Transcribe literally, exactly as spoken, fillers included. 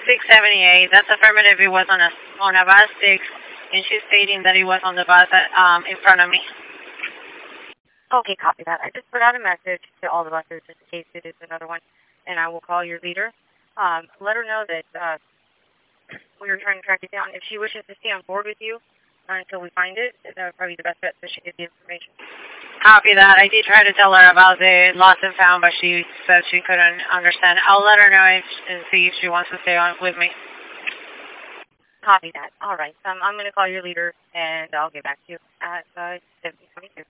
six seventy-eight. That's affirmative. He was on a on a bus six, and she's stating that he was on the bus at, um in front of me. Okay, copy that. I just put out a message to all the buses just in case it is another one, and I will call your leader. Um, let her know that uh, we were trying to track it down. If she wishes to stay on board with you uh, until we find it, that would probably be the best bet so she gets the information. Copy that. I did try to tell her about the lost and found, but she said she couldn't understand. I'll let her know if, and see if she wants to stay on with me. Copy that. All right. Um, I'm going to call your leader, and I'll get back to you at uh, seventy twenty-two.